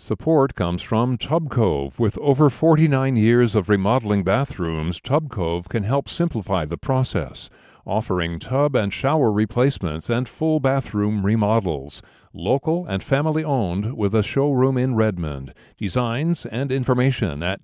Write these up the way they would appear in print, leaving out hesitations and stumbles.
Support comes from Tub Cove. With over 49 years of remodeling bathrooms, Tub Cove can help simplify the process, offering tub and shower replacements and full bathroom remodels. Local and family-owned with a showroom in Redmond. Designs and information at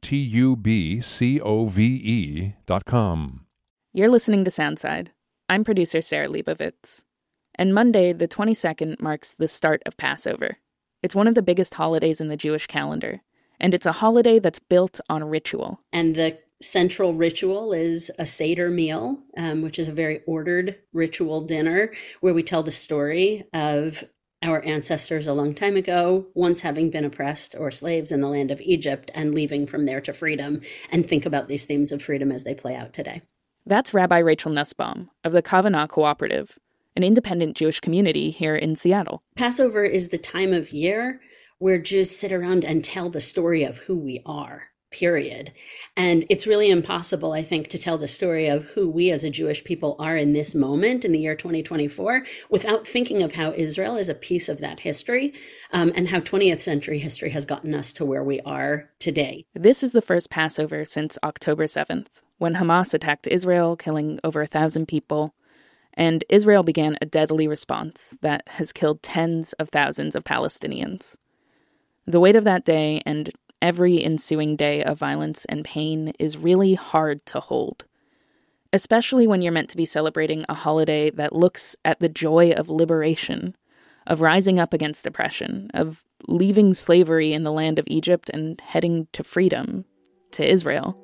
tubcove.com. You're listening to Soundside. I'm producer Sarah Leibovitz. And Monday, the 22nd, marks the start of Passover. It's one of the biggest holidays in the Jewish calendar, and it's a holiday that's built on ritual. And the central ritual is a Seder meal, which is a very ordered ritual dinner where we tell the story of our ancestors a long time ago, once having been oppressed or slaves in the land of Egypt and leaving from there to freedom, and think about these themes of freedom as they play out today. That's Rabbi Rachel Nussbaum of the Kavanah Cooperative, an independent Jewish community here in Seattle. Passover is the time of year where Jews sit around and tell the story of who we are, period. And it's really impossible, I think, to tell the story of who we as a Jewish people are in this moment, in the year 2024, without thinking of how Israel is a piece of that history, and how 20th century history has gotten us to where we are today. This is the first Passover since October 7th, when Hamas attacked Israel, killing over 1,000 people. And Israel began a deadly response that has killed tens of thousands of Palestinians. The weight of that day and every ensuing day of violence and pain is really hard to hold, especially when you're meant to be celebrating a holiday that looks at the joy of liberation, of rising up against oppression, of leaving slavery in the land of Egypt and heading to freedom, to Israel.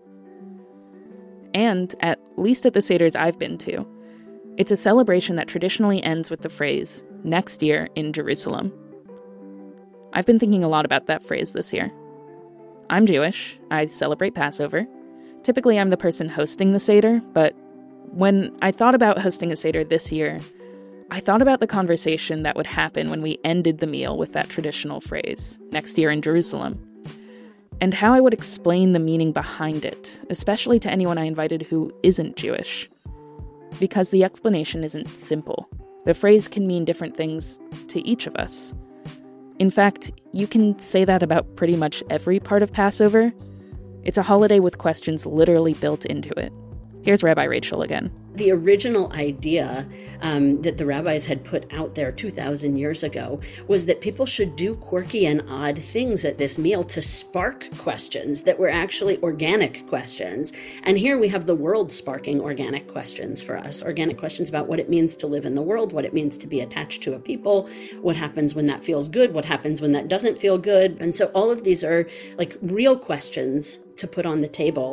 And, at least at the Seders I've been to, it's a celebration that traditionally ends with the phrase, "Next year in Jerusalem." I've been thinking a lot about that phrase this year. I'm Jewish. I celebrate Passover. Typically, I'm the person hosting the Seder, but when I thought about hosting a Seder this year, I thought about the conversation that would happen when we ended the meal with that traditional phrase, "Next year in Jerusalem," and how I would explain the meaning behind it, especially to anyone I invited who isn't Jewish. Because the explanation isn't simple. The phrase can mean different things to each of us. In fact, you can say that about pretty much every part of Passover. It's a holiday with questions literally built into it. Here's Rabbi Rachel again. The original idea that the rabbis had put out there 2,000 years ago was that people should do quirky and odd things at this meal to spark questions that were actually organic questions. And here we have the world sparking organic questions for us, organic questions about what it means to live in the world, what it means to be attached to a people, what happens when that feels good, what happens when that doesn't feel good. And so all of these are like real questions to put on the table.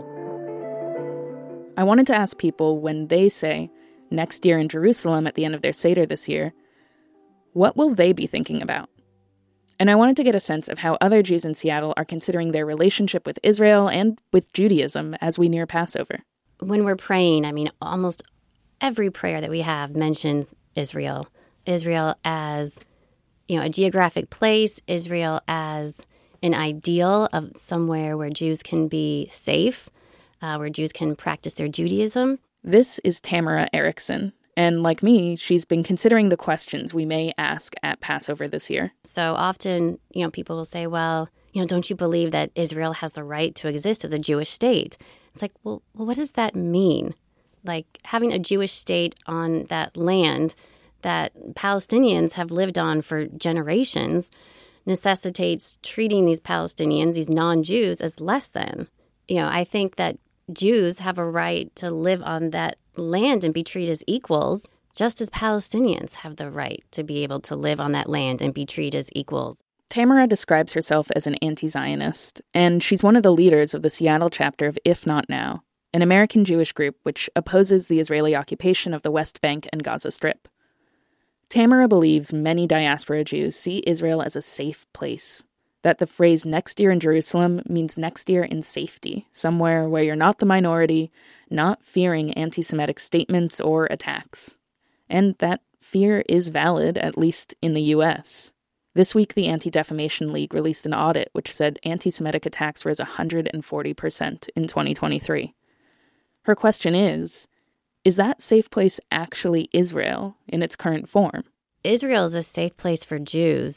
I wanted to ask people when they say, "Next year in Jerusalem" at the end of their Seder this year, what will they be thinking about? And I wanted to get a sense of how other Jews in Seattle are considering their relationship with Israel and with Judaism as we near Passover. When we're praying, almost every prayer that we have mentions Israel. Israel as, a geographic place, Israel as an ideal of somewhere where Jews can be safe, where Jews can practice their Judaism. This is Tamara Erickson, and like me, she's been considering the questions we may ask at Passover this year. So often, people will say, well, don't you believe that Israel has the right to exist as a Jewish state? It's like, well, what does that mean? Like, having a Jewish state on that land that Palestinians have lived on for generations necessitates treating these Palestinians, these non-Jews, as less than. I think that Jews have a right to live on that land and be treated as equals, just as Palestinians have the right to be able to live on that land and be treated as equals. Tamara describes herself as an anti-Zionist, and she's one of the leaders of the Seattle chapter of If Not Now, an American Jewish group which opposes the Israeli occupation of the West Bank and Gaza Strip. Tamara believes many diaspora Jews see Israel as a safe place, that the phrase "next year in Jerusalem" means next year in safety, somewhere where you're not the minority, not fearing anti-Semitic statements or attacks. And that fear is valid, at least in the U.S. This week, the Anti-Defamation League released an audit which said anti-Semitic attacks rose 140% in 2023. Her question is that safe place actually Israel in its current form? Israel is a safe place for Jews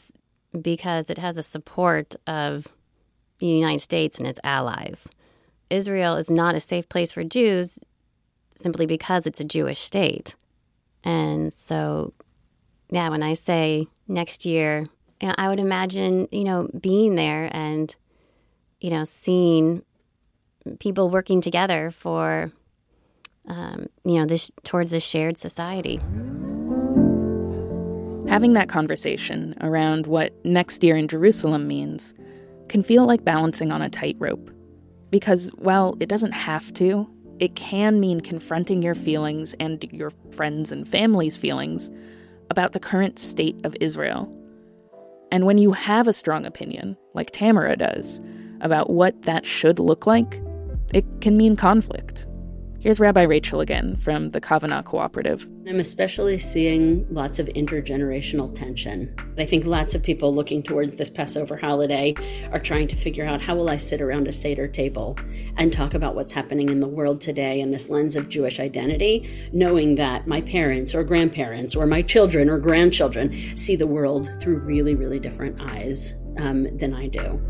because it has the support of the United States and its allies. Israel is not a safe place for Jews simply because it's a Jewish state. And so, yeah, when I say next year, I would imagine, being there and, seeing people working together for, this towards this shared society. Having that conversation around what next year in Jerusalem means can feel like balancing on a tightrope. Because while it doesn't have to, it can mean confronting your feelings and your friends' and family's feelings about the current state of Israel. And when you have a strong opinion, like Tamara does, about what that should look like, it can mean conflict. Here's Rabbi Rachel again from the Kavanah Cooperative. I'm especially seeing lots of intergenerational tension. I think lots of people looking towards this Passover holiday are trying to figure out, how will I sit around a Seder table and talk about what's happening in the world today in this lens of Jewish identity, knowing that my parents or grandparents or my children or grandchildren see the world through really, really different eyes than I do.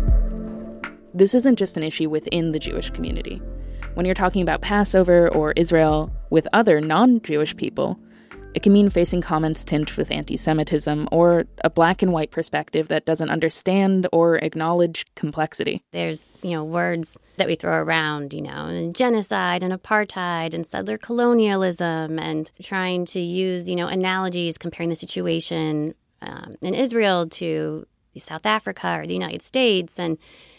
This isn't just an issue within the Jewish community. When you're talking about Passover or Israel with other non-Jewish people, it can mean facing comments tinged with anti-Semitism or a black and white perspective that doesn't understand or acknowledge complexity. There's, words that we throw around, and genocide and apartheid and settler colonialism, and trying to use, analogies comparing the situation in Israel to South Africa or the United States. And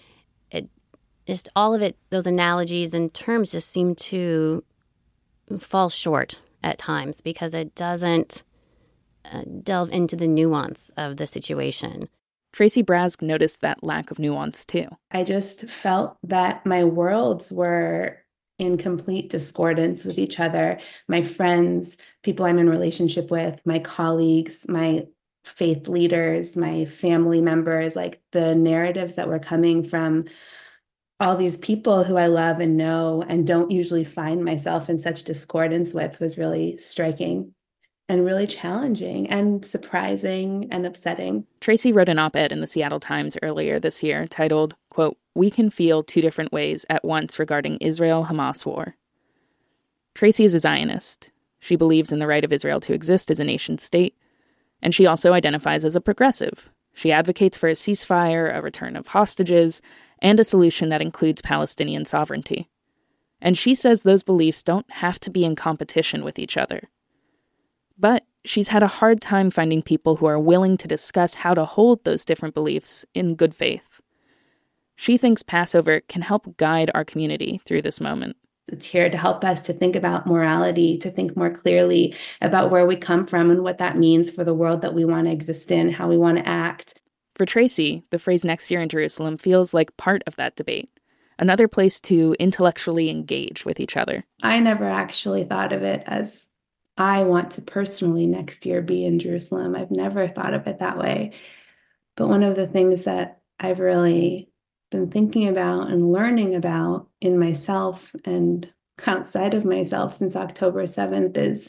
just all of it, those analogies and terms just seem to fall short at times because it doesn't delve into the nuance of the situation. Tracy Brask noticed that lack of nuance too. I just felt that my worlds were in complete discordance with each other. My friends, people I'm in relationship with, my colleagues, my faith leaders, my family members, like the narratives that were coming from all these people who I love and know and don't usually find myself in such discordance with was really striking and really challenging and surprising and upsetting. Tracy wrote an op-ed in the Seattle Times earlier this year titled, quote, "We can feel two different ways at once regarding Israel-Hamas war." Tracy is a Zionist. She believes in the right of Israel to exist as a nation state, and she also identifies as a progressive. She advocates for a ceasefire, a return of hostages, and a solution that includes Palestinian sovereignty. And she says those beliefs don't have to be in competition with each other. But she's had a hard time finding people who are willing to discuss how to hold those different beliefs in good faith. She thinks Passover can help guide our community through this moment. It's here to help us to think about morality, to think more clearly about where we come from and what that means for the world that we want to exist in, how we want to act. For Tracy, the phrase next year in Jerusalem feels like part of that debate, another place to intellectually engage with each other. I never actually thought of it as I want to personally next year be in Jerusalem. I've never thought of it that way. But one of the things that I've really been thinking about and learning about in myself and outside of myself since October 7th is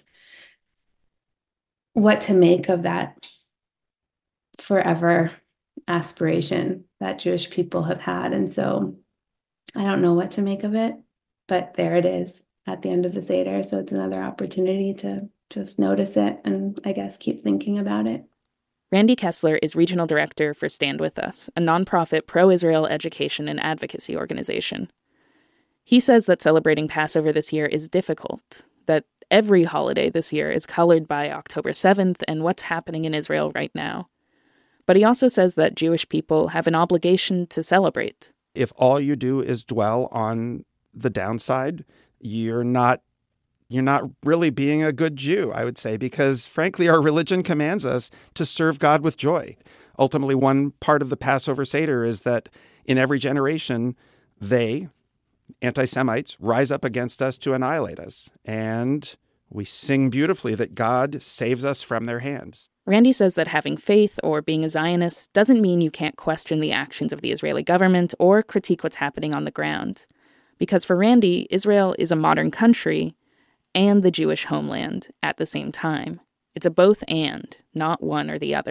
what to make of that forever aspiration that Jewish people have had. And so I don't know what to make of it, but there it is at the end of the Seder. So it's another opportunity to just notice it and I guess keep thinking about it. Randy Kessler is regional director for Stand With Us, a nonprofit pro-Israel education and advocacy organization. He says that celebrating Passover this year is difficult, that every holiday this year is colored by October 7th and what's happening in Israel right now. But he also says that Jewish people have an obligation to celebrate. If all you do is dwell on the downside, you're not really being a good Jew, I would say, because frankly, our religion commands us to serve God with joy. Ultimately, one part of the Passover Seder is that in every generation, they, anti-Semites, rise up against us to annihilate us. And we sing beautifully that God saves us from their hands. Randy says that having faith or being a Zionist doesn't mean you can't question the actions of the Israeli government or critique what's happening on the ground. Because for Randy, Israel is a modern country and the Jewish homeland at the same time. It's a both and, not one or the other.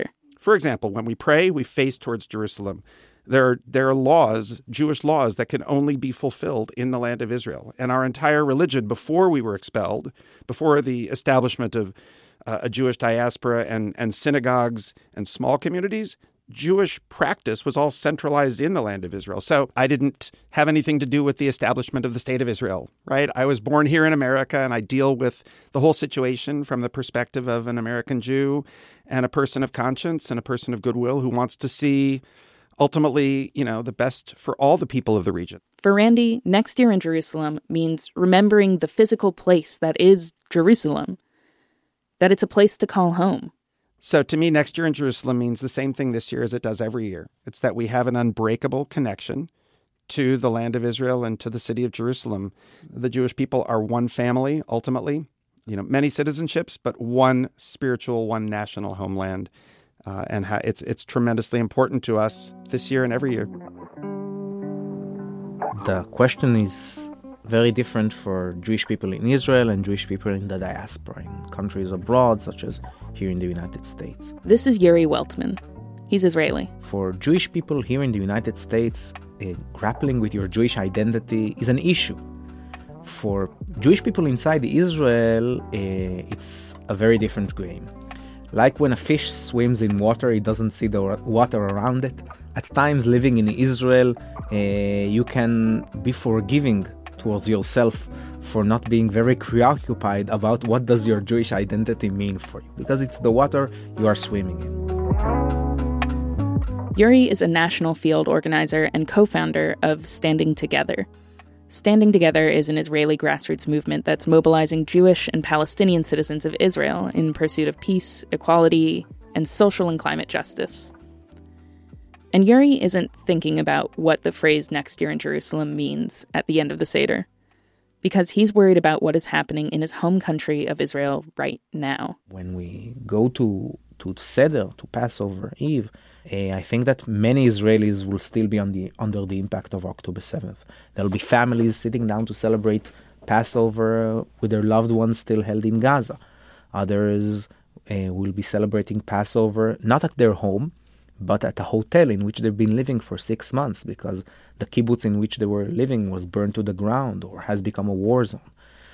For example, when we pray, we face towards Jerusalem. There are laws, Jewish laws, that can only be fulfilled in the land of Israel. And our entire religion, before we were expelled, before the establishment of a Jewish diaspora and synagogues and small communities, Jewish practice was all centralized in the land of Israel. So I didn't have anything to do with the establishment of the state of Israel, right? I was born here in America, and I deal with the whole situation from the perspective of an American Jew and a person of conscience and a person of goodwill who wants to see ultimately, the best for all the people of the region. For Randy, next year in Jerusalem means remembering the physical place that is Jerusalem, that it's a place to call home. So to me, next year in Jerusalem means the same thing this year as it does every year. It's that we have an unbreakable connection to the land of Israel and to the city of Jerusalem. The Jewish people are one family, ultimately. Many citizenships, but one spiritual, one national homeland. And it's tremendously important to us this year and every year. The question is very different for Jewish people in Israel and Jewish people in the diaspora, in countries abroad, such as here in the United States. This is Yuri Weltman. He's Israeli. For Jewish people here in the United States, grappling with your Jewish identity is an issue. For Jewish people inside Israel, it's a very different game. Like when a fish swims in water, it doesn't see the water around it. At times, living in Israel, you can be forgiving towards yourself for not being very preoccupied about what does your Jewish identity mean for you, because it's the water you are swimming in. Yuri is a national field organizer and co-founder of Standing Together. Standing Together is an Israeli grassroots movement that's mobilizing Jewish and Palestinian citizens of Israel in pursuit of peace, equality, and social and climate justice. And Yuri isn't thinking about what the phrase next year in Jerusalem means at the end of the Seder, because he's worried about what is happening in his home country of Israel right now. When we go to Seder, to Passover Eve, I think that many Israelis will still be under the impact of October 7th. There'll be families sitting down to celebrate Passover with their loved ones still held in Gaza. Others will be celebrating Passover not at their home, but at a hotel in which they've been living for 6 months because the kibbutz in which they were living was burned to the ground or has become a war zone.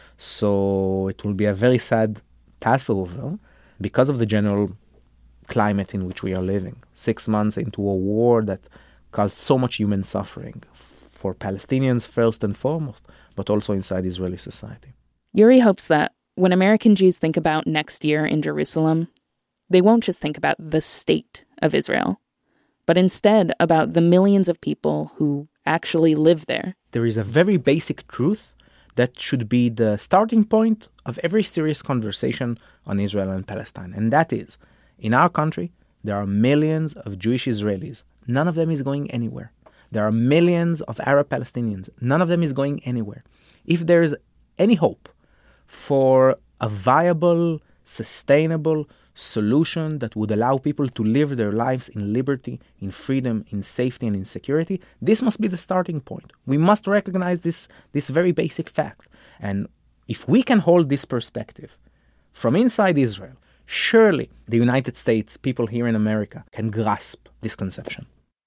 So it will be a very sad Passover because of the general climate in which we are living. 6 months into a war that caused so much human suffering for Palestinians first and foremost, but also inside Israeli society. Yuri hopes that when American Jews think about next year in Jerusalem, they won't just think about the state of Israel, but instead about the millions of people who actually live there. There is a very basic truth that should be the starting point of every serious conversation on Israel and Palestine, and that is, in our country, there are millions of Jewish Israelis. None of them is going anywhere. There are millions of Arab Palestinians. None of them is going anywhere. If there is any hope for a viable, sustainable solution that would allow people to live their lives in liberty, in freedom, in safety, and in security, this must be the starting point. We must recognize this very basic fact. And if we can hold this perspective from inside Israel, surely the United States, people here in America, can grasp this conception.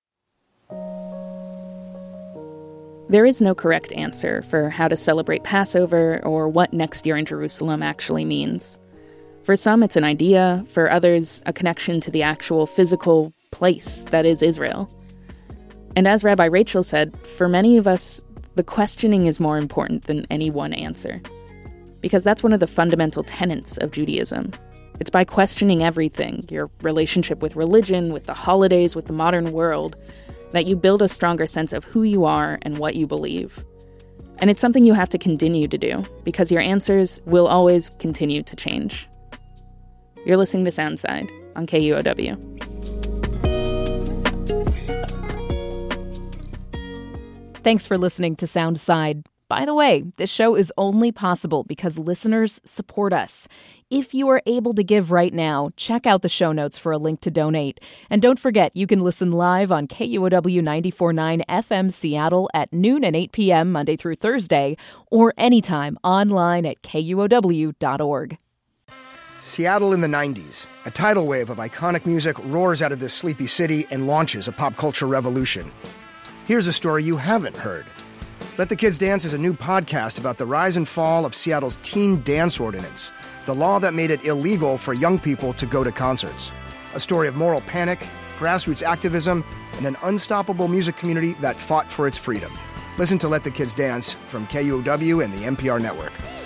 There is no correct answer for how to celebrate Passover or what next year in Jerusalem actually means. For some, it's an idea. For others, a connection to the actual physical place that is Israel. And as Rabbi Rachel said, for many of us, the questioning is more important than any one answer. Because that's one of the fundamental tenets of Judaism. It's by questioning everything, your relationship with religion, with the holidays, with the modern world, that you build a stronger sense of who you are and what you believe. And it's something you have to continue to do, because your answers will always continue to change. You're listening to Soundside on KUOW. Thanks for listening to Soundside. By the way, this show is only possible because listeners support us. If you are able to give right now, check out the show notes for a link to donate. And don't forget, you can listen live on KUOW 94.9 FM Seattle at noon and 8 p.m. Monday through Thursday, or anytime online at KUOW.org. Seattle in the 90s. A tidal wave of iconic music roars out of this sleepy city and launches a pop culture revolution. Here's a story you haven't heard. Let the Kids Dance is a new podcast about the rise and fall of Seattle's teen dance ordinance, the law that made it illegal for young people to go to concerts. A story of moral panic, grassroots activism, and an unstoppable music community that fought for its freedom. Listen to Let the Kids Dance from KUOW and the NPR network.